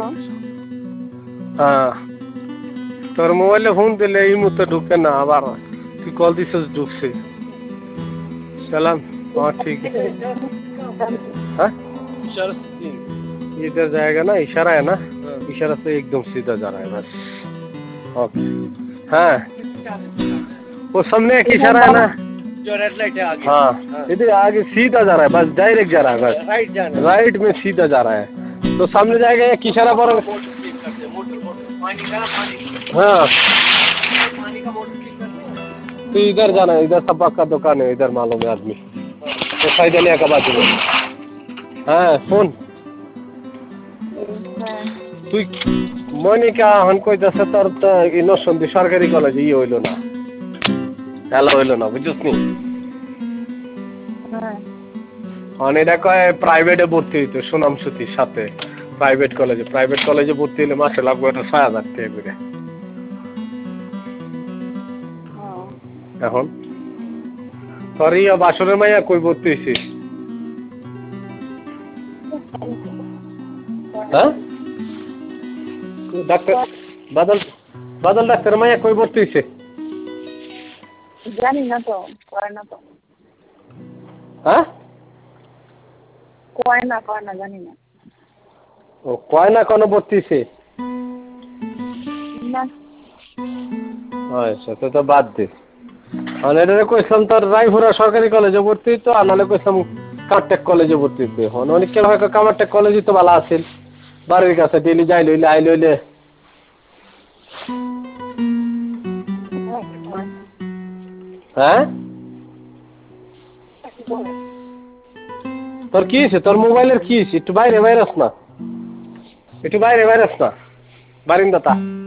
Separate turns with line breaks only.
হ্যাঁ তোর মোবাইলে ফোন দিলে এই মুহূর্তে ঢুকে না, আবার তুই কল দিছিস ঢুকছে। चलन हाँ ठीक है। हाँ इधर जाएगा ना, इशारा है ना, इशारा से एकदम सीधा जा रहा है बस। ओके हाँ वो सामने एक इशारा है ना, जो रेड लाइट है आगे। हाँ इधर आगे सीधा जा रहा है बस, डायरेक्ट जा रहा है बस, राइट में सीधा जा रहा है। तो सामने जाएगा एक इशारा पर। हाँ तो इधर जाना है, इधर सबक का दुकान है, इधर मालूम है आदमी तो फायदा का बात है। हाँ फोन তুই মনিকা হন কইতাছে তোর তো ইনোসেন্ট সরকারি কলেজে ই হইল না, হ্যালো হইল না বুঝছিস নি। এটা কয় প্রাইভেটে ভর্তি হইতো সুনামসূতির সাথে, প্রাইভেট কলেজে ভর্তি হলে মাসে লাগবে ৬,০০০ টাকা করে। এখন তোর ইয়া বাসরের মাইয়া কই ভর্তি হইছিস? হ্যাঁ ডাক্তার বাদল ডাক্তার মাইয়া কই ভর্তি হইছে?
জানি না তো, কয় না তো।
হ্যাঁ
কয় না জানি না।
ও কয় না কোনো ভর্তি হইছে
না।
আচ্ছা তো বাদ দে। মানে এটা কইছিলাম তোর রায়পুরা সরকারি কলেজে ভর্তি হইতো, আর নাহলে কইছিলাম কামারটেক কলেজে ভর্তি হইতে। অনেক কেন হয় কামারটেক কলেজই তো ভালো আছিল, বাড়ির কাছে ডেলি যাই লইলে আই লইলে। হ্যাঁ তোর কি হয়েছে? তোর মোবাইলের কি হয়েছে? একটু বাইরে বাইরে আস না, বারিন্দাতা।